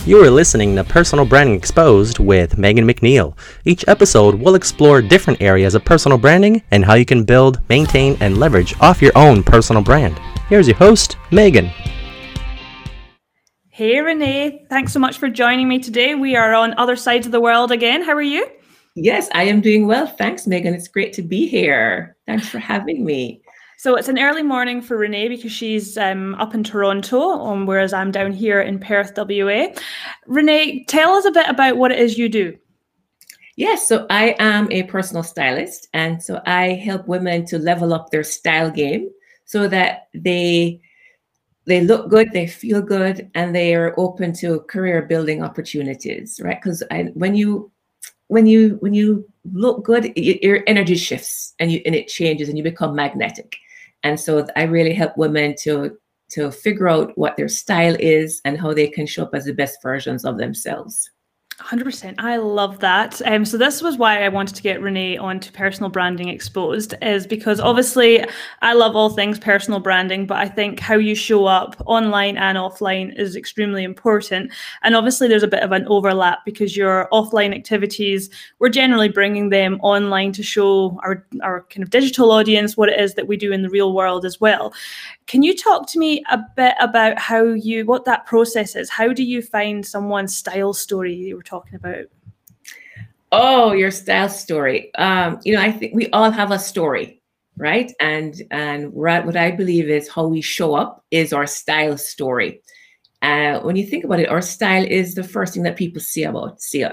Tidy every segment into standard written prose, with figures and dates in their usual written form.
You are listening to Personal Branding Exposed with Megan McNeil. Each episode will explore different areas of personal branding and how you can build, maintain, and leverage off your own personal brand. Here's your host, Megan. Hey, Renee. Thanks so much for joining me today. We are on other sides of the world again. How are you? Yes, I am doing well. Thanks, Megan. It's great to be here. Thanks for having me. So it's an early morning for Renee because she's up in Toronto, whereas I'm down here in Perth, WA. Renee, tell us a bit about what it is you do. Yes, so I am a personal stylist, and so I help women to level up their style game so that they look good, they feel good, and they are open to career building opportunities, right? Because when you look good, your energy shifts and it changes and you become magnetic. And so I really help women to figure out what their style is and how they can show up as the best versions of themselves. 100%. I love that. So this was why I wanted to get Renee onto Personal Branding Exposed, is because obviously I love all things personal branding, but I think how you show up online and offline is extremely important. And obviously there's a bit of an overlap because your offline activities, we're generally bringing them online to show our kind of digital audience what it is that we do in the real world as well. Can you talk to me a bit about what that process is? How do you find someone's style story you were talking about? Oh, your style story. I think we all have a story, right? And what I believe is how we show up is our style story. When you think about it, our style is the first thing that people see of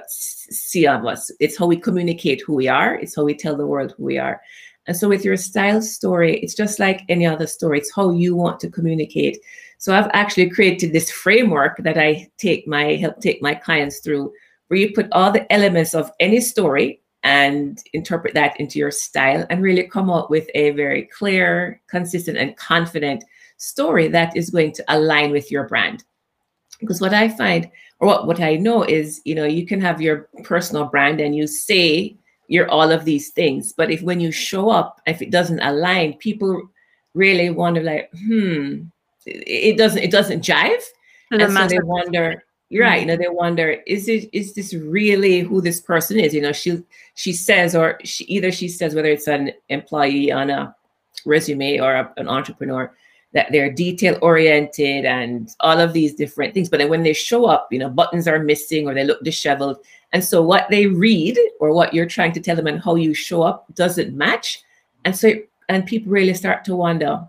us. It's how we communicate who we are. It's how we tell the world who we are. And so with your style story, it's just like any other story. It's how you want to communicate. So I've actually created this framework that I help take my clients through, where you put all the elements of any story and interpret that into your style and really come up with a very clear, consistent, and confident story that is going to align with your brand. Because what I find, or what I know is, you can have your personal brand and you say you're all of these things, but when you show up, if it doesn't align, people really wonder it doesn't jive. And so they wonder, you're right, they wonder, is this really who this person is? She says, or she says, whether it's an employee on a resume or an entrepreneur, that they're detail oriented and all of these different things. But then when they show up, buttons are missing or they look disheveled. And so what they read or what you're trying to tell them and how you show up doesn't match. And people really start to wonder,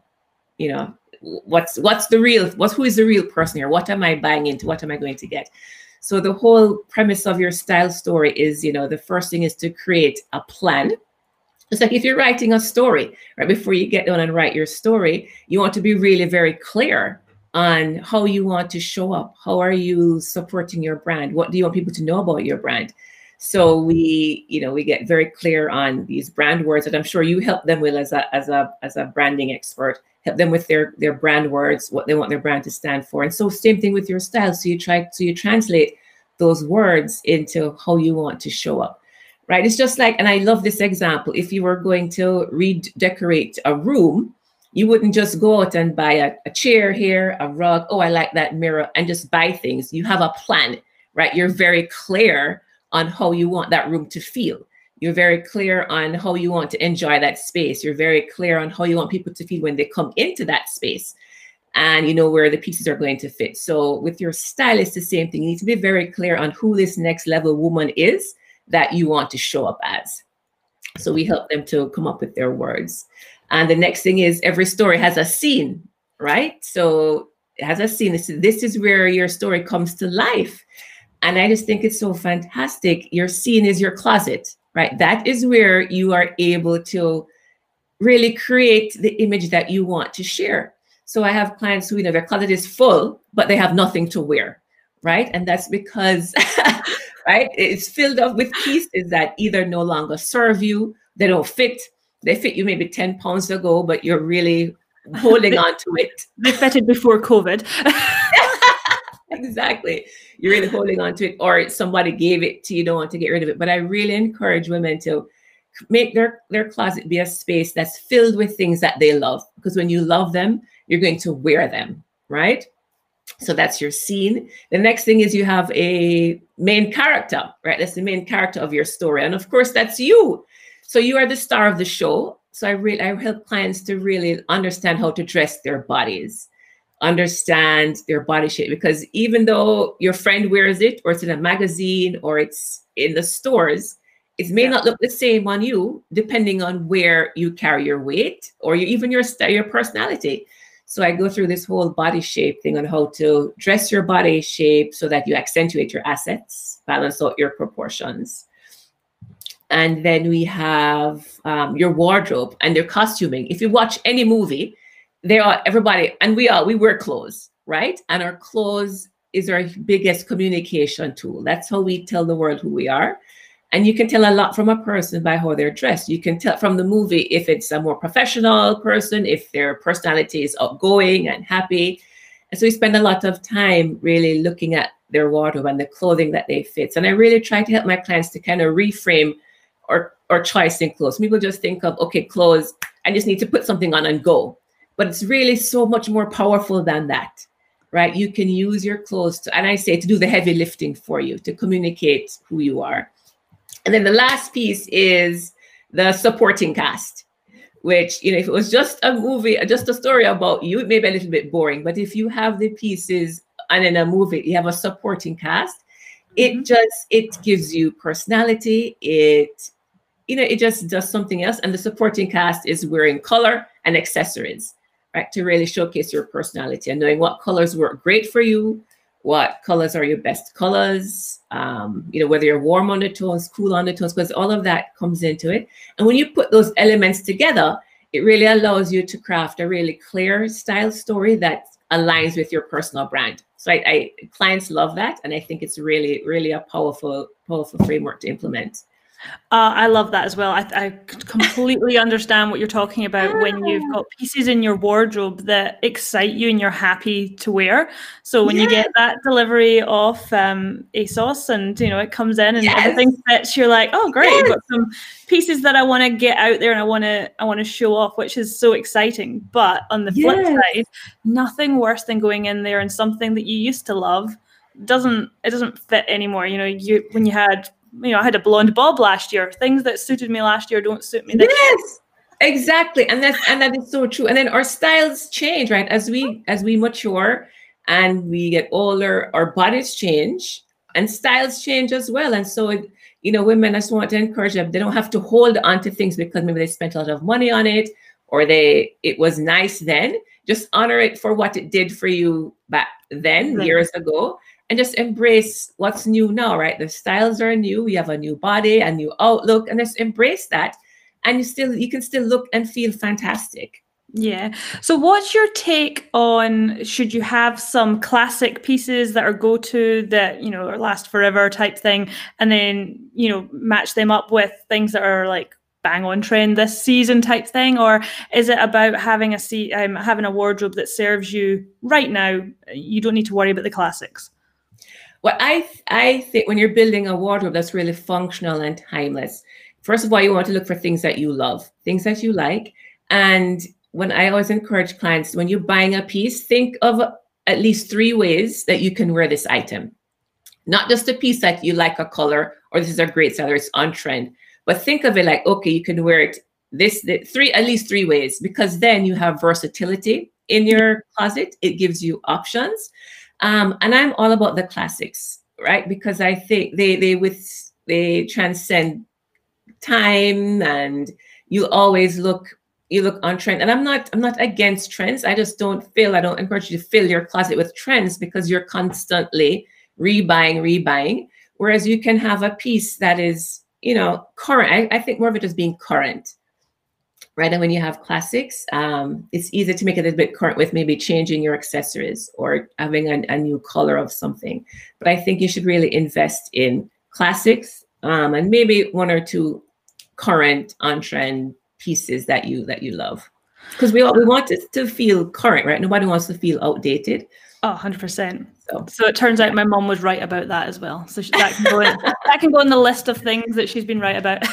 who is the real person here? What am I buying into? What am I going to get? So the whole premise of your style story is, the first thing is to create a plan. It's like if you're writing a story, right before you get on and write your story, you want to be really very clear on how you want to show up. How are you supporting your brand? What do you want people to know about your brand? So we get very clear on these brand words that I'm sure you help them with as a branding expert. Help them with their brand words, what they want their brand to stand for. And so same thing with your style. So you translate those words into how you want to show up. Right. It's just like, and I love this example. If you were going to redecorate a room, you wouldn't just go out and buy a chair here, a rug. Oh, I like that mirror, and just buy things. You have a plan, right? You're very clear on how you want that room to feel. You're very clear on how you want to enjoy that space. You're very clear on how you want people to feel when they come into that space. And you know where the pieces are going to fit. So with your style, it's the same thing. You need to be very clear on who this next level woman is that you want to show up as. So we help them to come up with their words. And the next thing is every story has a scene, right? So it has a scene. This is where your story comes to life. And I just think it's so fantastic. Your scene is your closet, right? That is where you are able to really create the image that you want to share. So I have clients who, their closet is full, but they have nothing to wear, right? And that's because right? It's filled up with pieces that either no longer serve you, they don't fit. They fit you maybe 10 pounds ago, but you're really holding on to it. They fitted before COVID. Exactly. You're really holding on to it, or somebody gave it to you, don't want to get rid of it. But I really encourage women to make their closet be a space that's filled with things that they love. Because when you love them, you're going to wear them, right? So that's your scene. The next thing is you have a main character, right? That's the main character of your story. And of course, that's you. So you are the star of the show. So I help clients to really understand how to dress their bodies, understand their body shape, because even though your friend wears it, or it's in a magazine, or it's in the stores, it may not look the same on you, depending on where you carry your weight, or even your personality. So I go through this whole body shape thing on how to dress your body shape so that you accentuate your assets, balance out your proportions. And then we have your wardrobe and your costuming. If you watch any movie, everybody, and we wear clothes, right? And our clothes is our biggest communication tool. That's how we tell the world who we are. And you can tell a lot from a person by how they're dressed. You can tell from the movie if it's a more professional person, if their personality is outgoing and happy. And so we spend a lot of time really looking at their wardrobe and the clothing that they fit. And I really try to help my clients to kind of reframe or choice in clothes. People just think of, okay, clothes, I just need to put something on and go. But it's really so much more powerful than that, right? You can use your clothes to, and I say, to do the heavy lifting for you, to communicate who you are. And then the last piece is the supporting cast, which, if it was just a movie, just a story about you, it may be a little bit boring. But if you have the pieces and in a movie, you have a supporting cast, it gives you personality. It just does something else. And the supporting cast is wearing color and accessories, right? To really showcase your personality and knowing what colors work great for you, what colors are your best colors, whether you're warm undertones, cool undertones, because all of that comes into it. And when you put those elements together, it really allows you to craft a really clear style story that aligns with your personal brand. So clients love that. And I think it's really, really a powerful framework to implement. I love that as well. I completely understand what you're talking about when you've got pieces in your wardrobe that excite you and you're happy to wear. So when you get that delivery of ASOS and it comes in and everything fits, you're like, oh great, I've got some pieces that I want to get out there and I want to show off, which is so exciting. But on the flip side, nothing worse than going in there and something that you used to love doesn't fit anymore. When you had I had a blonde bob last year. Things that suited me last year don't suit me this year. Yes, exactly. And that is so true. And then our styles change, right? As we mature and we get older, our bodies change and styles change as well. And so, women, I just want to encourage them. They don't have to hold on to things because maybe they spent a lot of money on it or it was nice then. Just honor it for what it did for you back then, years ago. And just embrace what's new now, right? The styles are new. We have a new body, a new outlook, and just embrace that. And you can still look and feel fantastic. Yeah. So what's your take on, should you have some classic pieces that are go-to that, are last forever type thing, and then, match them up with things that are like bang on trend this season type thing? Or is it about having a wardrobe that serves you right now? You don't need to worry about the classics. Well, I think when you're building a wardrobe that's really functional and timeless, first of all, you want to look for things that you love, things that you like. And when I always encourage clients, when you're buying a piece, think of at least 3 ways that you can wear this item. Not just a piece that you like a color or this is a great seller, it's on trend, but think of it like, okay, you can wear it at least 3 ways, because then you have versatility in your closet. It gives you options. And I'm all about the classics, right? Because I think they transcend time, and you always look on trend. And I'm not against trends. I don't encourage you to fill your closet with trends because you're constantly rebuying. Whereas you can have a piece that is, current. I think more of it as being current. Right. And when you have classics, it's easy to make it a little bit current with maybe changing your accessories or having a new color of something. But I think you should really invest in classics and maybe 1 or 2 current on-trend pieces that you love. Because we want it to feel current, right? Nobody wants to feel outdated. Oh, 100%. So it turns out my mom was right about that as well. So that can go in the list of things that she's been right about.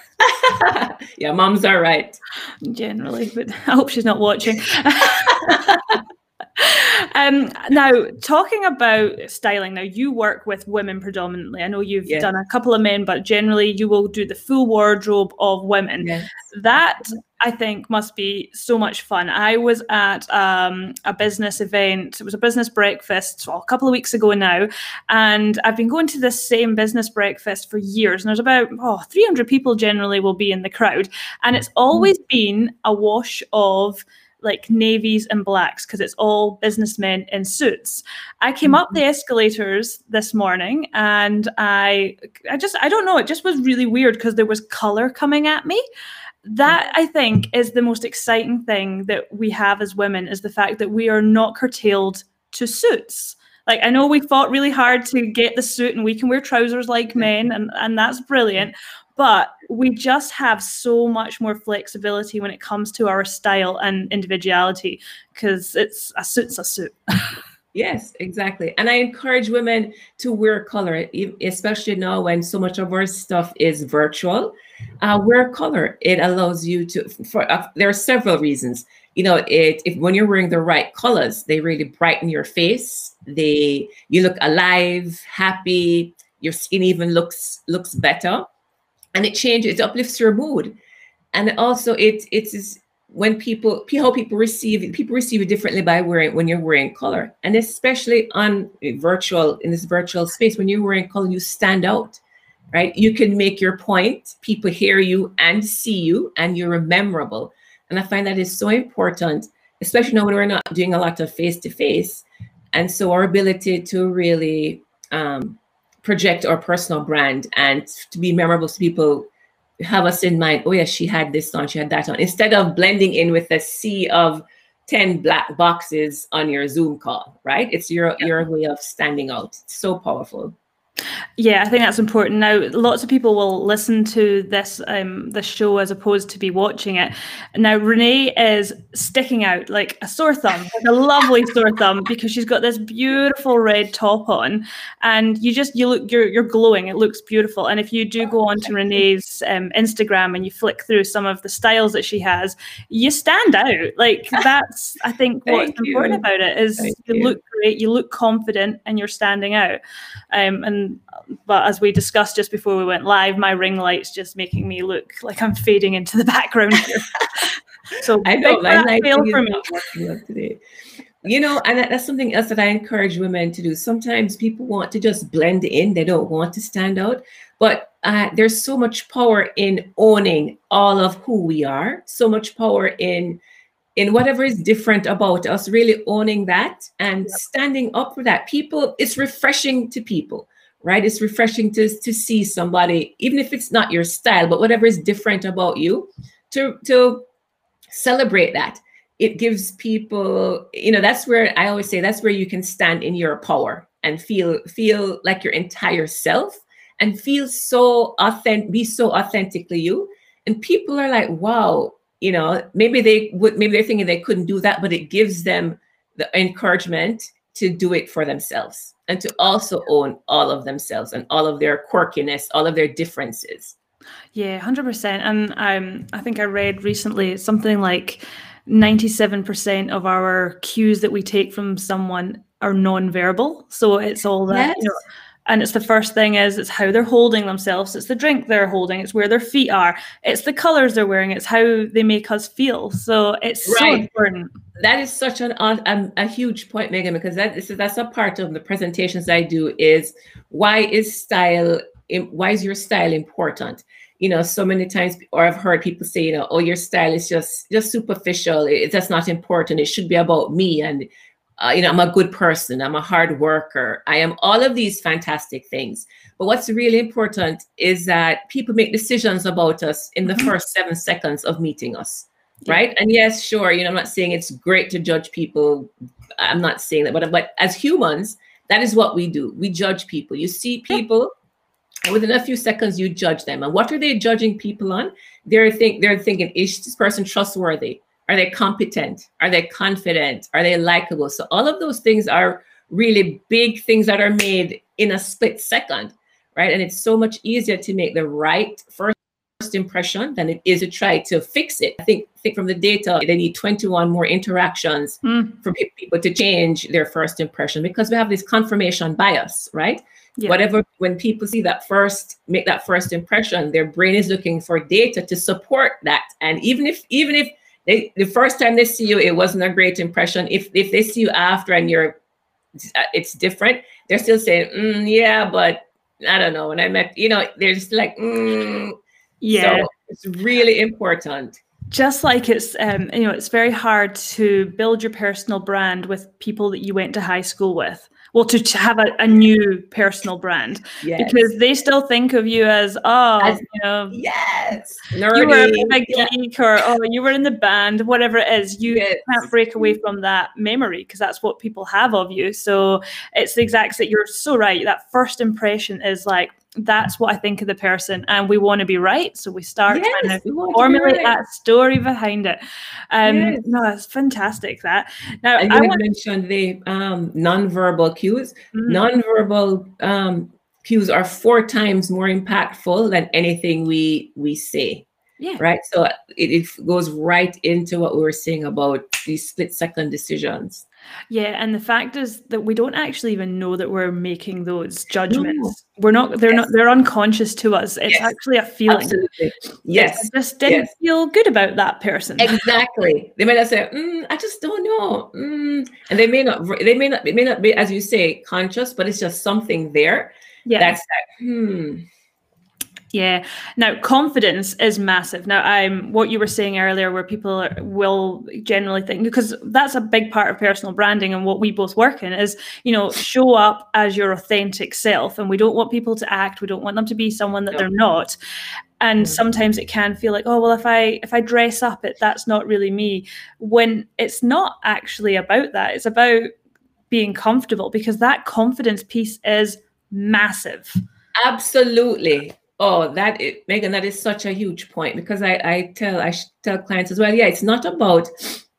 Yeah, moms are right. Generally, but I hope she's not watching. Now, talking about styling, now you work with women predominantly. I know you've done a couple of men, but generally you will do the full wardrobe of women. Yes. That, I think, must be so much fun. I was at a business event. It was a business breakfast a couple of weeks ago now. And I've been going to this same business breakfast for years. And there's about 300 people generally will be in the crowd. And it's always been a wash of like navies and blacks, because it's all businessmen in suits. I came up the escalators this morning and I don't know, it just was really weird because there was color coming at me. That, I think, is the most exciting thing that we have as women, is the fact that we are not curtailed to suits. Like, I know we fought really hard to get the suit and we can wear trousers like men, and that's brilliant. But we just have so much more flexibility when it comes to our style and individuality, because it's a suit's a suit. Yes, exactly. And I encourage women to wear color, especially now when so much of our stuff is virtual. Wear color. It allows you to, there are several reasons. You know, when you're wearing the right colors, they really brighten your face. You look alive, happy. Your skin even looks better. And it uplifts your mood. And also it's when how people receive it differently when you're wearing color. And especially in this virtual space, when you're wearing color, you stand out, right? You can make your point, people hear you and see you, and you're memorable. And I find that is so important, especially now when we're not doing a lot of face-to-face. And so our ability to really project our personal brand and to be memorable, so people have us in mind. Oh yeah, she had this on, she had that on, instead of blending in with a sea of 10 black boxes on your Zoom call, right? It's your way of standing out. It's so powerful. Yeah, I think that's important. Now, lots of people will listen to this show as opposed to be watching it. Now, Renee is sticking out like a sore thumb, like a lovely sore thumb, because she's got this beautiful red top on, and you're glowing. It looks beautiful. And if you do go onto Renee's Instagram and you flick through some of the styles that she has, you stand out. Like, that's, I think, what's important about it is you look great, you look confident, and you're standing out. But as we discussed just before we went live, my ring light's just making me look like I'm fading into the background here. So I know that fail for me. Today. You know, and that's something else that I encourage women to do. Sometimes people want to just blend in; they don't want to stand out. But there's so much power in owning all of who we are. So much power in whatever is different about us. Really owning that and standing up for that. It's refreshing to people. Right? It's refreshing to see somebody, even if it's not your style, but whatever is different about you, to celebrate that. It gives people, you know, that's where I always say that's where you can stand in your power and feel like your entire self and feel so authentic, be so authentically you. And people are like, wow, you know, maybe they're thinking they couldn't do that, but it gives them the encouragement to do it for themselves and to also own all of themselves and all of their quirkiness, all of their differences. Yeah, 100%. And I think I read recently something like 97% of our cues that we take from someone are non-verbal. So it's all that, you know, and it's the first thing it's how they're holding themselves. It's the drink they're holding. It's where their feet are. It's the colors they're wearing. It's how they make us feel. So it's so important. That is such a huge point, Megan, because that's a part of the presentations I do is why is your style important? You know, so many times, or I've heard people say, you know, oh, your style is just superficial. That's not important. It should be about me. And, you know, I'm a good person. I'm a hard worker. I am all of these fantastic things. But what's really important is that people make decisions about us in the first 7 seconds of meeting us. Right. And yes, sure. You know, I'm not saying it's great to judge people. I'm not saying that, but as humans, that is what we do. We judge people. You see people, and within a few seconds, you judge them. And what are they judging people on? They're thinking, is this person trustworthy? Are they competent? Are they confident? Are they likable? So all of those things are really big things that are made in a split second, right? And it's so much easier to make the right first first impression than it is to try to fix it. I think from the data, they need 21 more interactions for people to change their first impression, because we have this confirmation bias, right? Yeah. Whatever, when people see make that first impression, their brain is looking for data to support that. And even if the first time they see you, it wasn't a great impression, if they see you after and it's different, they're still saying, yeah, but I don't know. When I met, they're just like, yeah. So it's really important. Just like it's, it's very hard to build your personal brand with people that you went to high school with. Well, to have a new personal brand, yes. Because they still think of you as yes, nerdy. You were a big geek, or you were in the band, whatever it is. You can't break away from that memory, because that's what people have of you. So it's the exact same. You're so right. That first impression is like, that's what I think of the person, and we want to be right. So we start trying to formulate that story behind it. No, it's fantastic. That now and you mentioned the nonverbal cues. Nonverbal cues are 4 times more impactful than anything we say. Yeah. Right. So it goes right into what we were saying about these split-second decisions. Yeah, and the fact is that we don't actually even know that we're making those judgments. No. They're unconscious to us. It's actually a feeling. Absolutely. Yes. I just didn't feel good about that person. Exactly. They may not say, I just don't know. And it may not be, as you say, conscious, but it's just something there. Yeah. That's like, Yeah. Now, confidence is massive. Now, what you were saying earlier, where people will generally think, because that's a big part of personal branding, and what we both work in is, show up as your authentic self. And we don't want people to act. We don't want them to be someone that they're not. And sometimes it can feel like, oh, well, if I dress up, that's not really me. When it's not actually about that. It's about being comfortable, because that confidence piece is massive. Absolutely. Oh, Megan, that is such a huge point, because I tell clients as well, it's not about,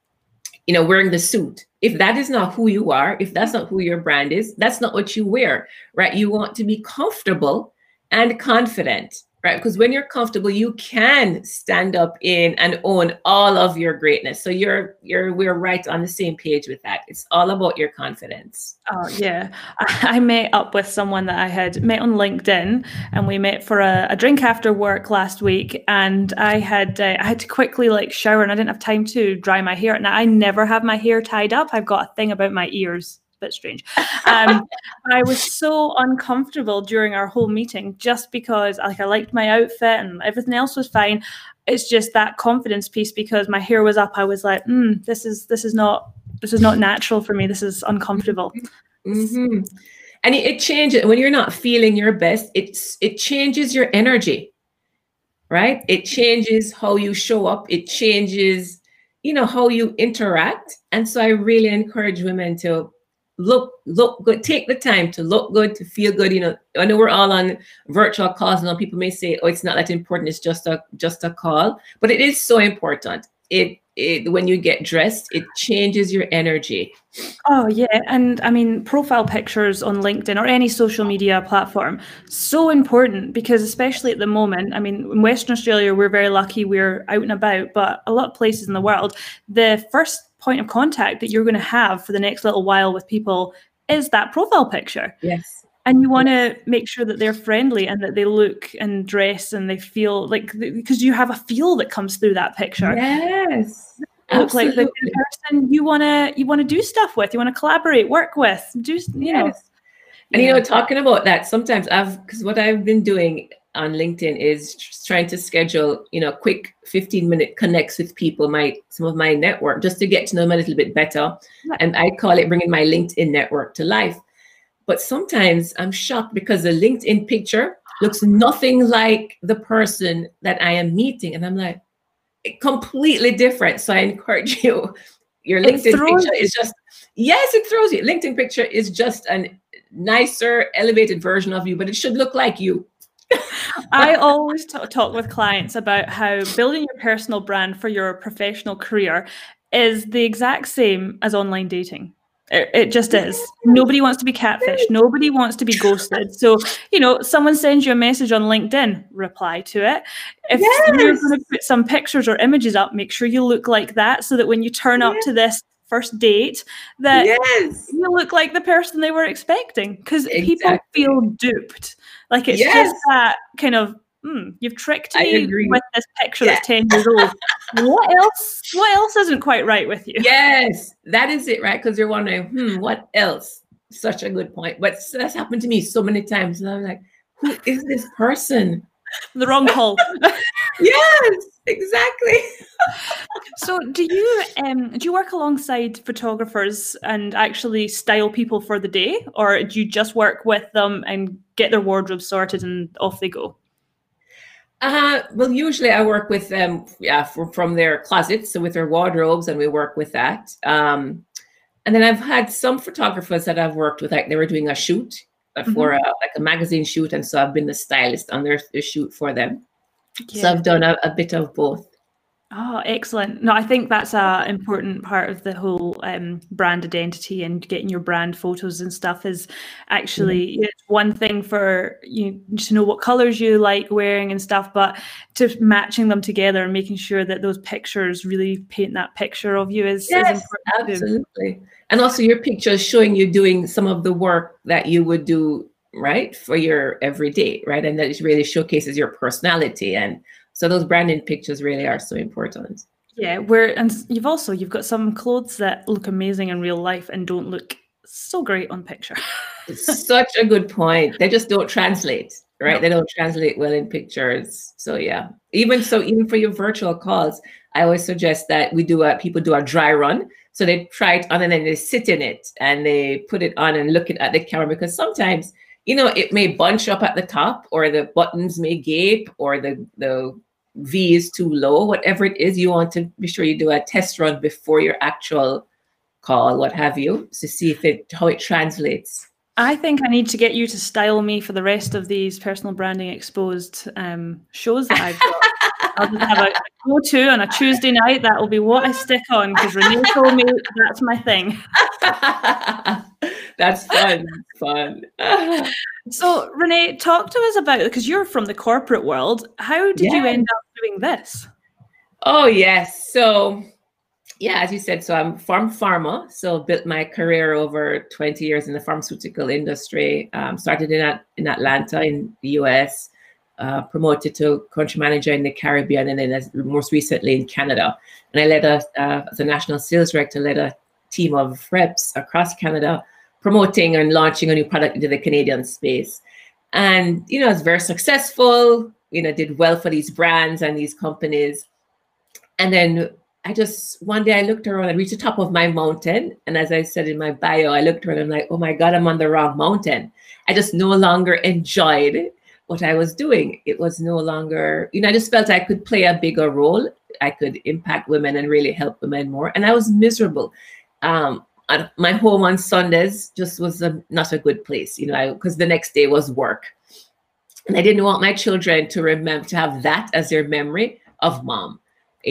wearing the suit. If that is not who you are, if that's not who your brand is, that's not what you wear, right? You want to be comfortable and confident, right? Because when you're comfortable, you can stand up in and own all of your greatness. So we're right on the same page with that. It's all about your confidence. Oh yeah. I met up with someone that I had met on LinkedIn, and we met for a drink after work last week. And I had to quickly shower, and I didn't have time to dry my hair. Now I never have my hair tied up. I've got a thing about my ears. Bit strange. I was so uncomfortable during our whole meeting, just because I liked my outfit and everything else was fine. It's just that confidence piece, because my hair was up. I was like, this is not natural for me. This is uncomfortable. Mm-hmm. And it changes when you're not feeling your best. It changes your energy, right? It changes how you show up. It changes, how you interact. And so I really encourage women to look good, take the time to look good, to feel good. I know we're all on virtual calls, and people may say, oh, it's not that important, it's just a call, but it is so important. When you get dressed, it changes your energy. Oh yeah. And I mean, profile pictures on LinkedIn or any social media platform, so important, because especially at the moment, I mean, in Western Australia, we're very lucky, we're out and about, but a lot of places in the world, the first point of contact that you're going to have for the next little while with people is that profile picture. Yes. And you want to make sure that they're friendly and that they look and dress and they feel because you have a feel that comes through that picture. Yes. Look like the person you want to do stuff with, you want to collaborate, work with, know. And talking about that, sometimes because what I've been doing on LinkedIn is trying to schedule, quick 15-minute connects with people, some of my network, just to get to know them a little bit better. Yeah. And I call it bringing my LinkedIn network to life. But sometimes I'm shocked, because the LinkedIn picture looks nothing like the person that I am meeting. And I'm like, completely different. So I encourage you, your LinkedIn picture is just, yes, it throws you. LinkedIn picture is just a nicer, elevated version of you, but it should look like you. I always talk with clients about how building your personal brand for your professional career is the exact same as online dating. It just is. Nobody wants to be catfished. Nobody wants to be ghosted. So, someone sends you a message on LinkedIn, reply to it. If you're going to put some pictures or images up, make sure you look like that so that when you turn up to this first date, that you look like the person they were expecting. Because people feel duped. Like it's just that kind of, you've tricked me with this picture that's 10 years old. What else isn't quite right with you? Yes, that is it, right? Because you're wondering, what else? Such a good point. But that's happened to me so many times. And I'm like, who is this person? The wrong call. Yes, exactly. So do you work alongside photographers and actually style people for the day? Or do you just work with them and get their wardrobe sorted and off they go? Well, usually I work with them, from their closets, so with their wardrobes, and we work with that. And then I've had some photographers that I've worked with, like they were doing a shoot for like a magazine shoot, and so I've been the stylist on their shoot for them. Yeah. So I've done a bit of both. Oh, excellent. No, I think that's an important part of the whole brand identity, and getting your brand photos and stuff is actually it's one thing for you to know what colors you like wearing and stuff, but to matching them together and making sure that those pictures really paint that picture of you is important. Absolutely. Too. And also your pictures showing you doing some of the work that you would do, right, for your everyday, right? And that really showcases your personality. And so those branding pictures really are so important. Yeah, and you've got some clothes that look amazing in real life and don't look so great on picture. Such a good point. They just don't translate, right? No. They don't translate well in pictures. So yeah, even for your virtual calls, I always suggest that people do a dry run. So they try it on and then they sit in it and they put it on and look at the camera, because sometimes, it may bunch up at the top, or the buttons may gape, or the V is too low. Whatever it is, you want to be sure you do a test run before your actual call, what have you, to see how it translates. I think I need to get you to style me for the rest of these Personal Branding Exposed shows that I've got. I'll just have a go-to on a Tuesday night. That will be what I stick on, because Renee told me that's my thing. That's fun. So Renee, talk to us about, because you're from the corporate world, how did you end up doing this? Oh, yes. So, as you said, so I'm from pharma. So built my career over 20 years in the pharmaceutical industry. Started in Atlanta in the US, promoted to country manager in the Caribbean, and then most recently in Canada. And I led as a national sales director, led a team of reps across Canada, promoting and launching a new product into the Canadian space. And, I was very successful, did well for these brands and these companies. And then one day I looked around, I reached the top of my mountain. And as I said in my bio, I looked around and I'm like, oh my God, I'm on the wrong mountain. I just no longer enjoyed what I was doing. It was no longer, I just felt I could play a bigger role. I could impact women and really help women more. And I was miserable. My home on Sundays just was not a good place, because the next day was work. And I didn't want my children to have that as their memory of mom.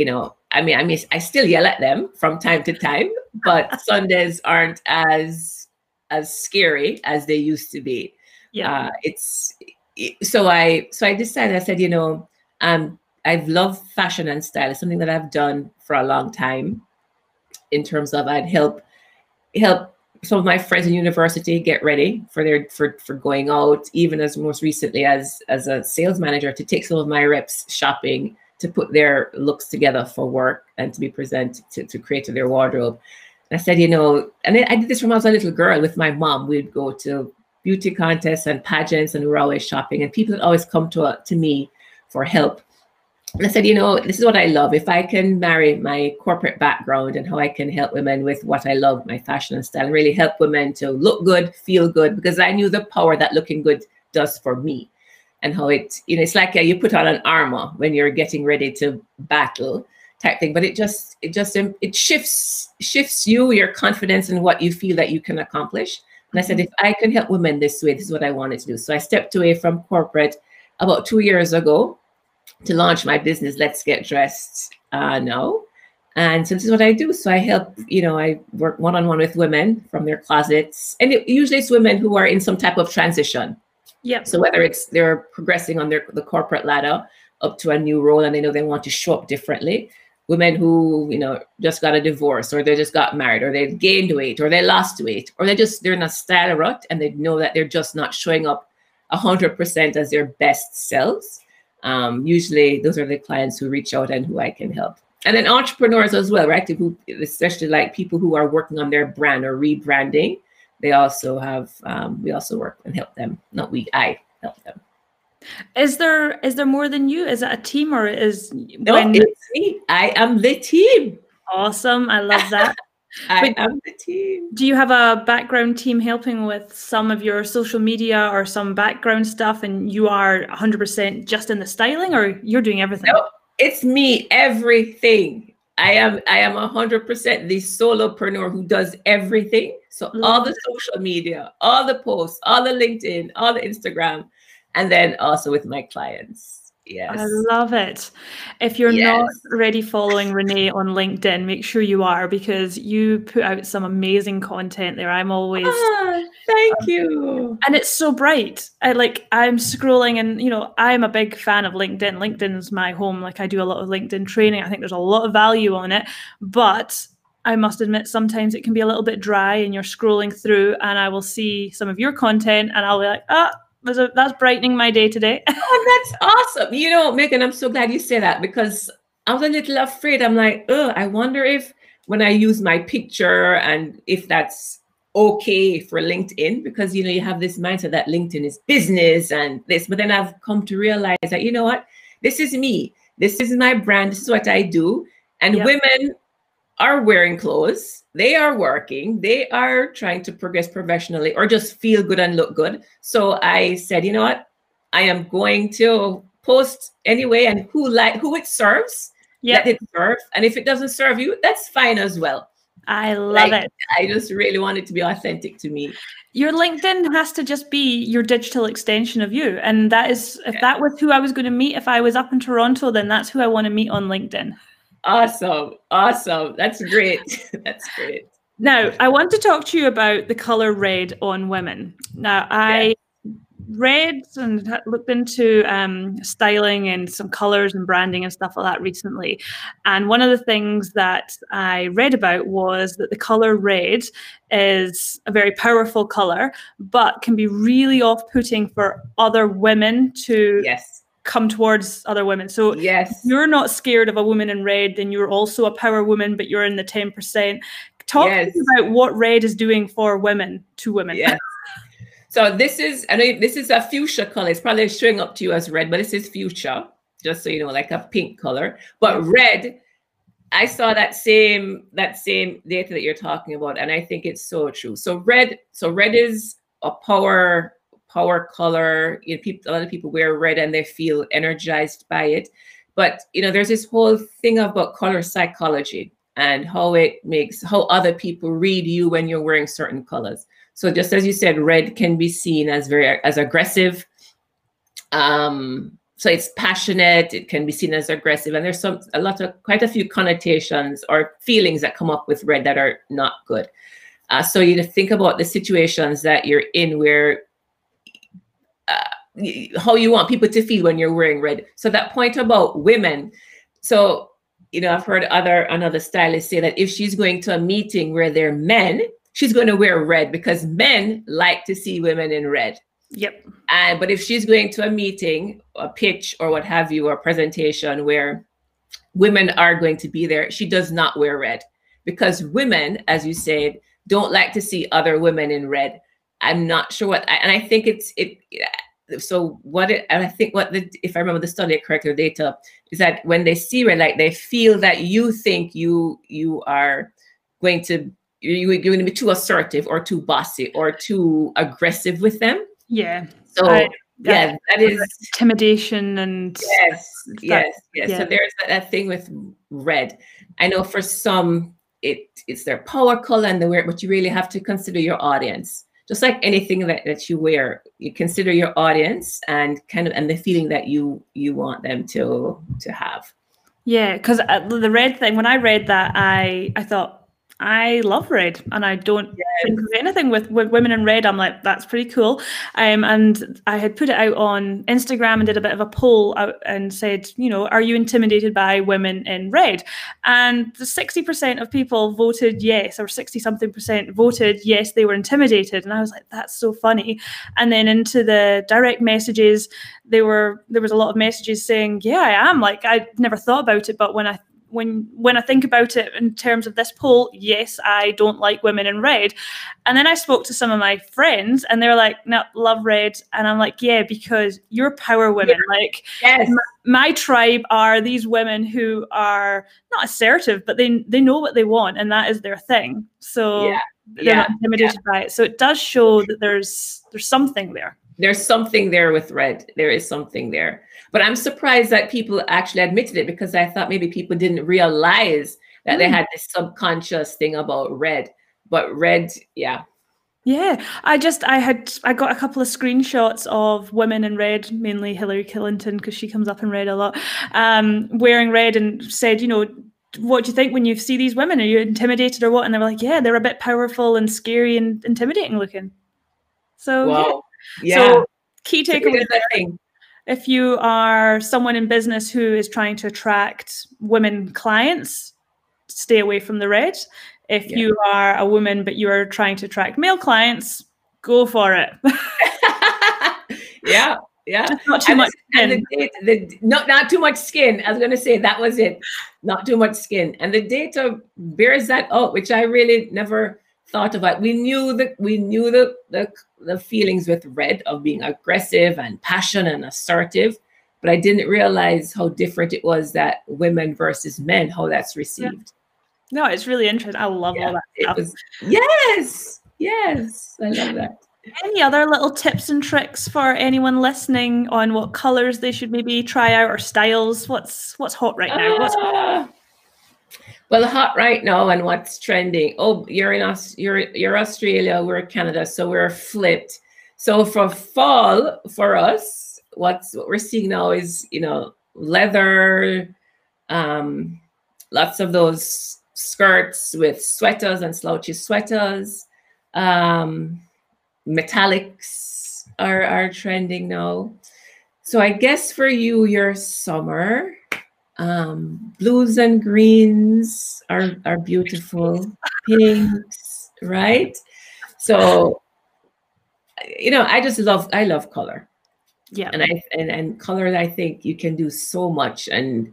I still yell at them from time to time, but Sundays aren't as scary as they used to be. Yeah. So I decided, I said, I've loved fashion and style. It's something that I've done for a long time, in terms of I'd help some of my friends in university get ready for going out, even as most recently as a sales manager, to take some of my reps shopping, to put their looks together for work and to be presented to create their wardrobe. And I said, and I did this from when I was a little girl with my mom. We'd go to beauty contests and pageants, and we were always shopping, and people would always come to me for help. And I said, this is what I love. If I can marry my corporate background and how I can help women with what I love, my fashion and style, and really help women to look good, feel good, because I knew the power that looking good does for me, and how it's like you put on an armor when you're getting ready to battle type thing, but it shifts your confidence in what you feel that you can accomplish. And I said, if I can help women this way, this is what I wanted to do. So I stepped away from corporate about 2 years ago to launch my business, Let's Get Dressed Now. And so this is what I do. So I help, I work one-on-one with women from their closets. And usually it's women who are in some type of transition. Yep. So whether it's they're progressing on the corporate ladder up to a new role and they know they want to show up differently. Women who, just got a divorce, or they just got married, or they gained weight, or they lost weight, or they're in a style rut and they know that they're just not showing up 100% as their best selves. Usually those are the clients who reach out and who I can help. And then entrepreneurs as well, right? Who, especially like people who are working on their brand or rebranding. They also have, we also work and help them. I help them. Is there more than you? Is it a team, or it's me. I am the team. Awesome. I love that. I am the team. Do you have a background team helping with some of your social media or some background stuff, and you are 100% just in the styling, or you're doing everything? No, it's me, everything. I am 100% the solopreneur who does everything. So all the social media, all the posts, all the LinkedIn, all the Instagram, and then also with my clients. Yes. I love it. If you're not already following Renee on LinkedIn, make sure you are, because you put out some amazing content there. I'm always thank you. And it's so bright. I'm scrolling and I'm a big fan of LinkedIn. LinkedIn's my home. I do a lot of LinkedIn training. I think there's a lot of value on it, but I must admit sometimes it can be a little bit dry, and you're scrolling through and I will see some of your content and I'll be like, that's brightening my day today. Oh, that's awesome. Megan, I'm so glad you say that, because I was a little afraid. I'm like, I wonder if when I use my picture and if that's okay for LinkedIn, because, you have this mindset that LinkedIn is business and this, but then I've come to realize that, you know what, this is me. This is my brand. This is what I do. And women are wearing clothes. They are working. They are trying to progress professionally or just feel good and look good. So I said, you know what? I am going to post anyway, and who it serves, let it serve. And if it doesn't serve you, that's fine as well. I love it. I just really want it to be authentic to me. Your LinkedIn has to just be your digital extension of you. And that is, if that was who I was going to meet, if I was up in Toronto, then that's who I want to meet on LinkedIn. Awesome. That's great. That's great. Now, I want to talk to you about the color red on women. Now, I read and looked into styling and some colors and branding and stuff like that recently. And one of the things that I read about was that the color red is a very powerful color, but can be really off-putting for other women to come towards other women. So if you're not scared of a woman in red, then you're also a power woman, but you're in the 10%. Talk about what red is doing for women, to women. Yes. So this is a fuchsia color. It's probably showing up to you as red, but this is fuchsia, just so you know, like a pink color. But red, I saw that same data that you're talking about, and I think it's so true. So red is a power color. A lot of people wear red and they feel energized by it. But there's this whole thing about color psychology and how other people read you when you're wearing certain colors. So just as you said, red can be seen as as aggressive. So it's passionate. It can be seen as aggressive, and there's quite a few connotations or feelings that come up with red that are not good. So you think about the situations that you're in where how you want people to feel when you're wearing red. So that point about women. So I've heard another stylist say that if she's going to a meeting where there are men, she's going to wear red because men like to see women in red. Yep. But if she's going to a meeting, a pitch or what have you, or presentation where women are going to be there, she does not wear red, because women, as you said, don't like to see other women in red. I'm not sure and I think if I remember the study correctly, data is that when they see red, they feel that you think you are going to you're going to be too assertive or too bossy or too aggressive with them. Yeah. So that is intimidation and yes. So there's that thing with red. I know for some it's their power color and they wear it, but you really have to consider your audience. Just like anything that you wear, you consider your audience and the feeling that you want them to have. Yeah, because the red thing, when I read that, I thought, I love red, and I don't think of anything with women in red. I'm like, that's pretty cool. And I had put it out on Instagram and did a bit of a poll out and said, are you intimidated by women in red? And the 60% of people voted yes, or 60 something percent voted yes, they were intimidated. And I was like, that's so funny. And then into the direct messages, there was a lot of messages saying, yeah, I am. Like, I never thought about it, but when I think about it in terms of this poll, yes, I don't like women in red. And then I spoke to some of my friends and they were like, no, love red. And I'm like, yeah, because you're power women. Yeah. Like, yes. My tribe are these women who are not assertive, but they know what they want, and that is their thing. So they're not intimidated by it. So it does show that there's something there. There's something there with red. There is something there. But I'm surprised that people actually admitted it, because I thought maybe people didn't realize that they had this subconscious thing about red. But red, yeah. Yeah, I got a couple of screenshots of women in red, mainly Hillary Clinton, because she comes up in red a lot, wearing red, and said, what do you think when you see these women? Are you intimidated or what? And they were like, yeah, they're a bit powerful and scary and intimidating looking. So, wow. Yeah. So key takeaway. If you are someone in business who is trying to attract women clients, stay away from the red. If you are a woman but you are trying to attract male clients, go for it. Yeah. Just not too much skin. Not too much skin. I was going to say that was it. Not too much skin. And the data bears that out, which I really never thought about. We knew the feelings with red of being aggressive and passionate and assertive, but I didn't realize how different it was that women versus men, how that's received. No, it's really interesting. I love all that stuff. Yes, I love that. Any other little tips and tricks for anyone listening on what colors they should maybe try out, or styles? What's hot right now? Well, hot right now and what's trending. Oh, you're Australia, we're Canada, so we're flipped. So for fall, for us, what we're seeing now is, leather, lots of those skirts with sweaters and slouchy sweaters. Metallics are trending now. So I guess for you, your summer, blues and greens are beautiful. Pinks, right? So, I love color. Yeah. And color, I think you can do so much and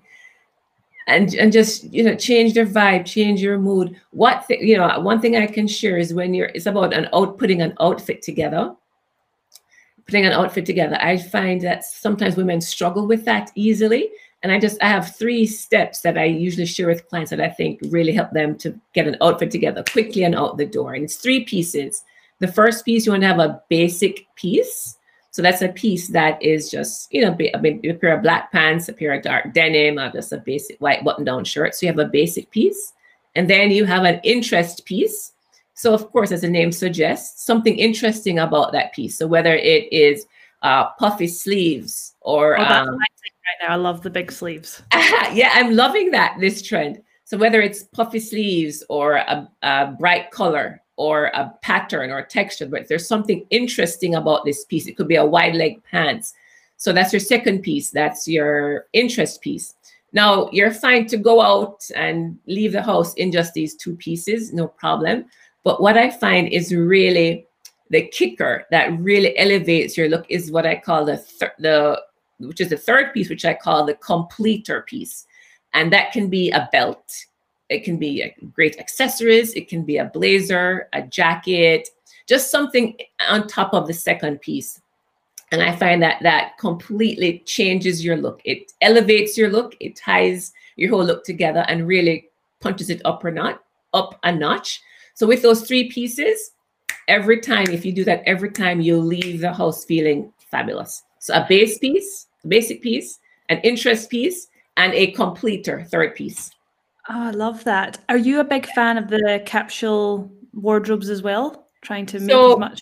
just, change their vibe, change your mood. One thing I can share is it's about putting an outfit together. Putting an outfit together. I find that sometimes women struggle with that easily. And I have 3 steps that I usually share with clients that I think really help them to get an outfit together quickly and out the door. And it's 3 pieces. The first piece, you want to have a basic piece. So that's a piece that is just, a pair of black pants, a pair of dark denim, or just a basic white button-down shirt. So you have a basic piece. And then you have an interest piece. So of course, as the name suggests, something interesting about that piece. So whether it is puffy sleeves or... that's my thing right now. I love the big sleeves. Yeah, I'm loving this trend. So whether it's puffy sleeves or a bright color, or a pattern or texture, but there's something interesting about this piece. It could be a wide leg pants. So that's your second piece. That's your interest piece. Now you're fine to go out and leave the house in just these 2 pieces, no problem. But what I find is really the kicker that really elevates your look is what I call which is the third piece, which I call the completer piece. And that can be a belt. It can be great accessories. It can be a blazer, a jacket, just something on top of the second piece. And I find that completely changes your look. It elevates your look. It ties your whole look together and really punches it up a notch. So with those 3 pieces, if you do that every time, you'll leave the house feeling fabulous. So a basic piece, an interest piece, and a completer, third piece. Oh, I love that. Are you a big fan of the capsule wardrobes as well? Trying to make as much?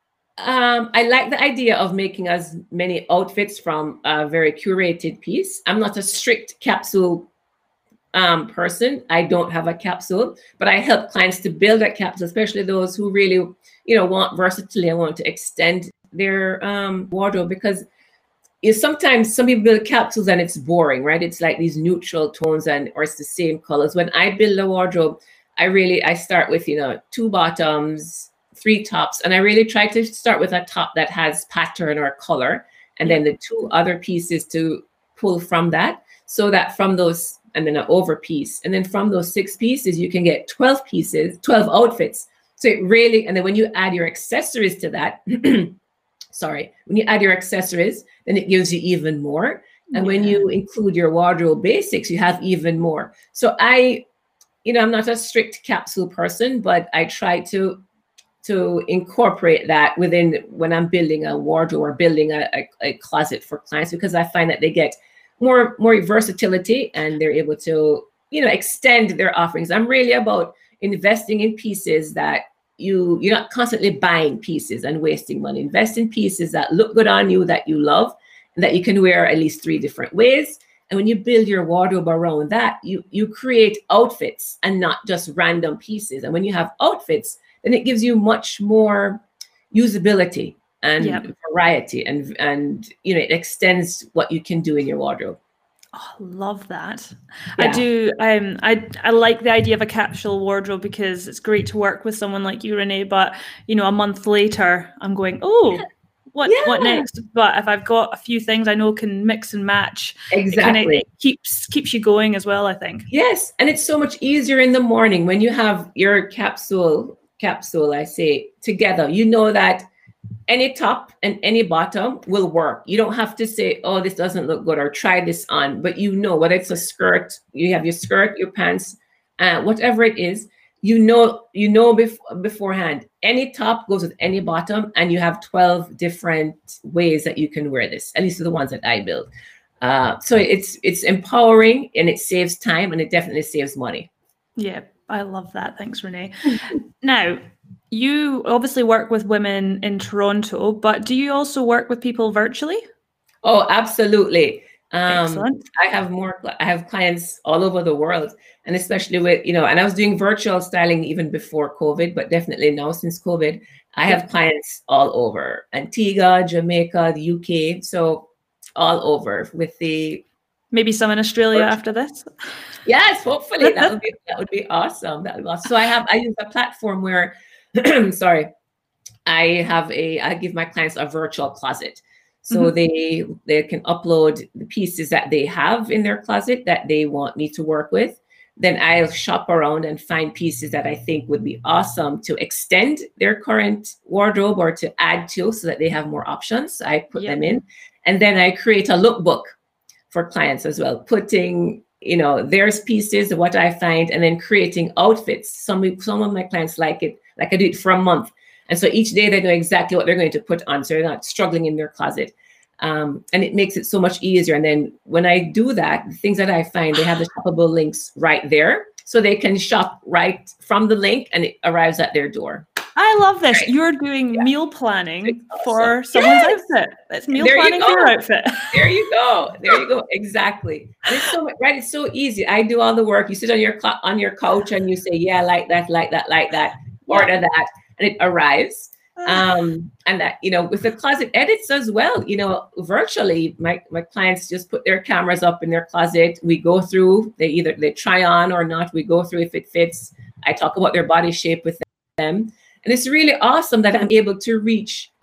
I like the idea of making as many outfits from a very curated piece. I'm not a strict capsule person. I don't have a capsule, but I help clients to build a capsule, especially those who really, want versatility and want to extend their wardrobe, because sometimes some people build capsules and it's boring, right? It's like these neutral tones or it's the same colors. When I build a wardrobe, I start with, 2 bottoms, 3 tops, and I really try to start with a top that has pattern or color, and then the 2 other pieces to pull from that, so that from those, and then an over piece, and then from those 6 pieces you can get 12 pieces, 12 outfits. So it really, and then when you add your accessories to that, when you add your accessories, then it gives you even more. And when you include your wardrobe basics, you have even more. So I'm not a strict capsule person, but I try to incorporate that within when I'm building a wardrobe or building a closet for clients, because I find that they get more versatility and they're able to, extend their offerings. I'm really about investing in pieces that you're not constantly buying pieces and wasting money. Invest in pieces that look good on you, that you love, and that you can wear at least 3 different ways. And when you build your wardrobe around that, you create outfits and not just random pieces. And when you have outfits, then it gives you much more usability and variety, and it extends what you can do in your wardrobe. Oh, love that. Yeah. I do. I like the idea of a capsule wardrobe because it's great to work with someone like you, Renee. But a month later, I'm going, what next? But if I've got a few things I know can mix and match, exactly, it keeps you going as well, I think. Yes, and it's so much easier in the morning when you have your capsule. I say together. You know that any top and any bottom will work. You don't have to say, oh, this doesn't look good, or try this on. But whether it's a skirt, you have your skirt, your pants, whatever it is, beforehand. Any top goes with any bottom, and you have 12 different ways that you can wear this. At least the ones that I build. So it's empowering, and it saves time, and it definitely saves money. Yeah, I love that. Thanks, Renee. Now, you obviously work with women in Toronto, but do you also work with people virtually? Oh, absolutely. Excellent. I have clients all over the world, and especially with, and I was doing virtual styling even before COVID, but definitely now since COVID, I have clients all over Antigua, Jamaica, the UK. So all over with maybe some in Australia after this. Yes, hopefully that would be awesome. That would be awesome. So I use a platform where, I give my clients a virtual closet. So they can upload the pieces that they have in their closet that they want me to work with. Then I'll shop around and find pieces that I think would be awesome to extend their current wardrobe or to add to, so that they have more options. I put them in, and then I create a lookbook for clients as well, putting their pieces, what I find, and then creating outfits. Some of my clients like it, like I do it for a month. And so each day they know exactly what they're going to put on, so they're not struggling in their closet. And it makes it so much easier. And then when I do that, the things that I find, they have the shoppable links right there, so they can shop right from the link and it arrives at their door. I love this. Right. You're doing meal planning for someone's outfit. That's meal planning for your outfit. There you go. Exactly. And it's so right. It's so easy. I do all the work. You sit on your couch and you say, yeah, like that. Order that, and it arrives. And that, with the closet edits as well, virtually, my clients just put their cameras up in their closet. We go through, they try on or not. We go through if it fits. I talk about their body shape with them. And it's really awesome that I'm able to reach.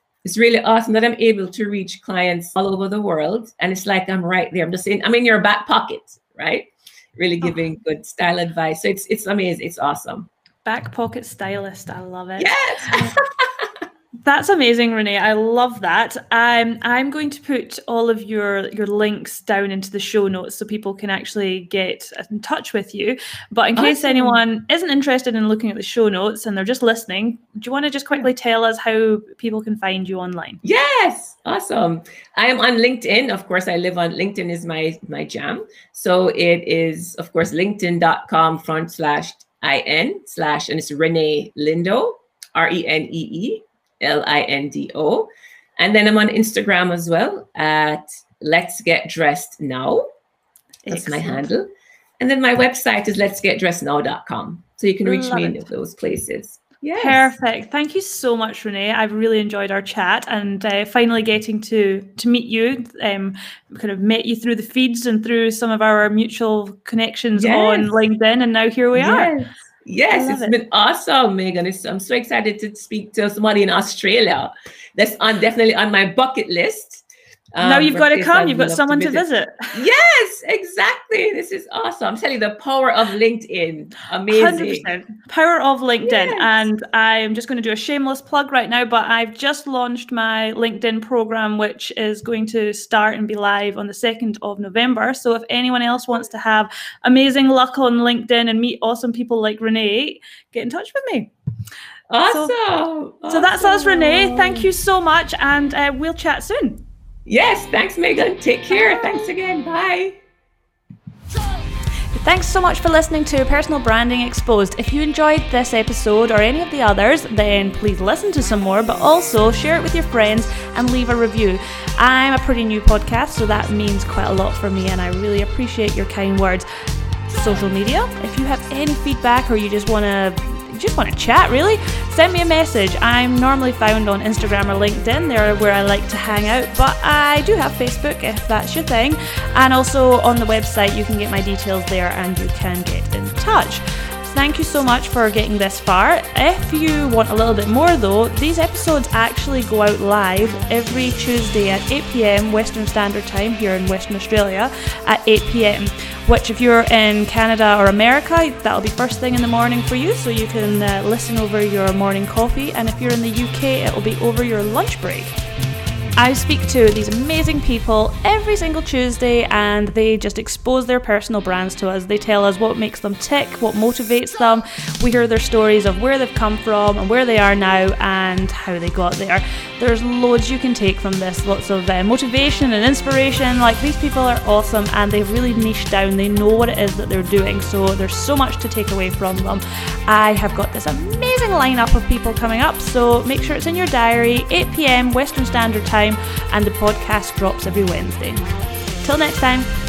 Clients all over the world. And it's like, I'm right there. I'm just saying, I'm in your back pocket, right? Really giving good style advice. So it's amazing. It's awesome. Back pocket stylist. I love it. Yes. That's amazing, Renee. I love that. I'm going to put all of your links down into the show notes so people can actually get in touch with you. But in case anyone isn't interested in looking at the show notes and they're just listening, do you want to just quickly tell us how people can find you online? Yes. Awesome. I am on LinkedIn. Of course, I live on LinkedIn is my jam. So it is, of course, linkedin.com/IN/ and it's Renee Lindo, RENEE LINDO. And then I'm on Instagram as well at Let's Get Dressed Now. That's my handle. And then my website is letsgetdressednow.com. So you can reach me in those places. Yes. Perfect. Thank you so much, Renee. I've really enjoyed our chat, and finally getting to meet you, kind of met you through the feeds and through some of our mutual connections on LinkedIn, and now here we are. Yes, it's been awesome, Megan. I'm so excited to speak to somebody in Australia. That's definitely on my bucket list. Now you've got to come. You've got someone to visit. Yes, exactly. This is awesome. I'm telling you, the power of LinkedIn. Amazing. 100%. Power of LinkedIn. Yes. And I'm just going to do a shameless plug right now, but I've just launched my LinkedIn program, which is going to start and be live on the 2nd of November. So if anyone else wants to have amazing luck on LinkedIn and meet awesome people like Renee, get in touch with me. Awesome. So that's us, Renee. Thank you so much. And we'll chat soon. Yes, thanks, Megan. Take care. Bye. Thanks again. Bye. Thanks so much for listening to Personal Branding Exposed. If you enjoyed this episode or any of the others, then please listen to some more, but also share it with your friends and leave a review. I'm a pretty new podcast, so that means quite a lot for me, and I really appreciate your kind words. Social media, if you have any feedback or you just want to chat, really, send me a message. I'm normally found on Instagram or LinkedIn. They're where I like to hang out, but I do have Facebook if that's your thing. And also on the website, you can get my details there and you can get in touch. Thank you so much for getting this far. If you want a little bit more though, these episodes actually go out live every Tuesday at 8 p.m. Western Standard Time here in Western Australia at 8 p.m. which if you're in Canada or America, that'll be first thing in the morning for you, so you can listen over your morning coffee. And if you're in the UK, it'll be over your lunch break. I speak to these amazing people every single Tuesday, and they just expose their personal brands to us. They tell us what makes them tick, what motivates them. We hear their stories of where they've come from and where they are now and how they got there. There's loads you can take from this, lots of motivation and inspiration. Like, these people are awesome and they've really niched down. They know what it is that they're doing, so there's so much to take away from them. I have got this amazing lineup of people coming up, so make sure it's in your diary, 8 p.m. Western Standard Time, and the podcast drops every Wednesday. Till next time.